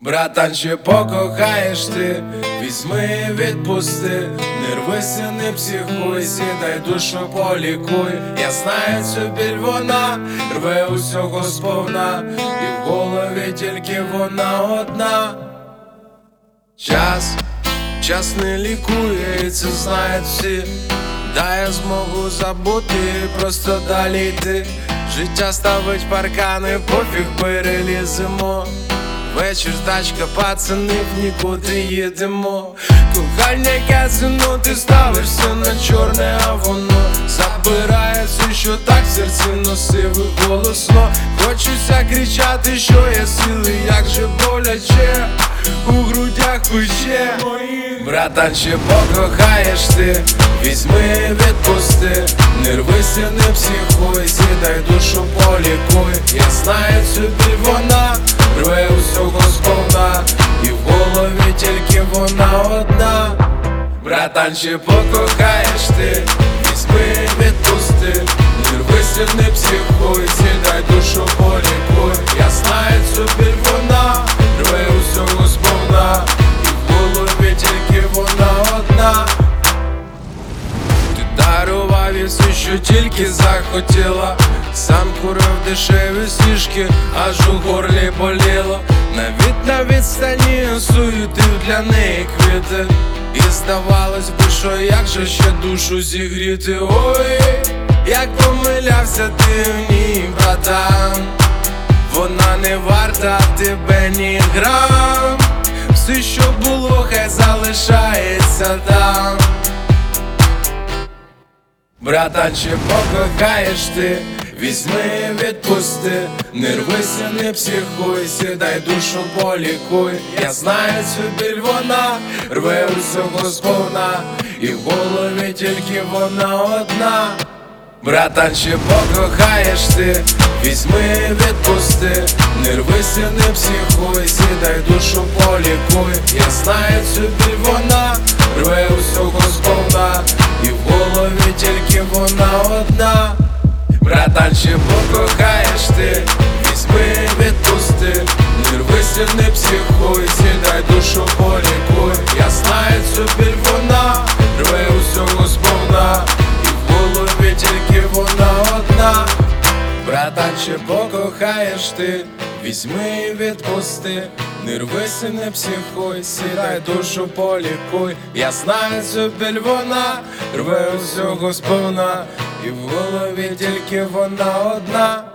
Братан, чи покохаєш ти, візьми, відпусти, не рвися, не психуй, сідай душу полікуй. Я знаю цю біль, вона рве усього сповна, і в голові тільки вона одна. Час не лікує, і це знають всі. Дай я змогу забути, просто далі йти. Життя ставить паркани, пофіг переліземо. Вечір, тачка, пацанів, нікуди їдемо. Кохання, яке ціну, ти ставишся на чорне, а воно забирається, що так в серці носив і голосно. Хочеться кричати, що я сили, як же боляче, у грудях пече. Братан, чи покохаєш ти, візьми, відпусти, не рвися, не психуй, сідай душу полікуй. Я знаю цю біль, вона рве усього сповна, і в голові тільки вона одна. Братан, чи покохаєш ти, візьми, відпусти, не рвися, не психуй, сідай душу полікуй. Я знаю цю біль, вона рве усього сповна, і в голові тільки вона одна. Ти дарував їй все, що тільки захотіла, сам курив дешеві стіжки, аж у горлі боліло. Навіть на відстані суетив для неї квіти, і здавалось би, що як же ще душу зігріти. Ой, як помилявся ти в ній, братан, вона не варта тебе ні грам. Все, що було, хай залишається там. Братан, чи покохаєш ти, візьми, відпусти, не рвися, не психуй, сідай душу полікуй. Я знаю цю біль, вона рве усього сповна, і в голові тільки вона одна. Братан, чи покохаєш ти, візьми, відпусти, не рвися, не психуй, сідай душу полікуй. Я знаю цю біль, вона рве усього сповна, і в голові тільки вона одна. Братан, чи покохаєш ти, візьми, відпусти, не рвися, не психуй, сідай душу полікуй. Я знаю цю біль, вона рве усього сповна, і в голові тільки вона одна. Братан, чи покохаєш ти, візьми, відпусти, не рвися, не психуй, сідай душу полікуй. Я знаю цю біль, вона рве усього сповна, і в голові тільки вона одна.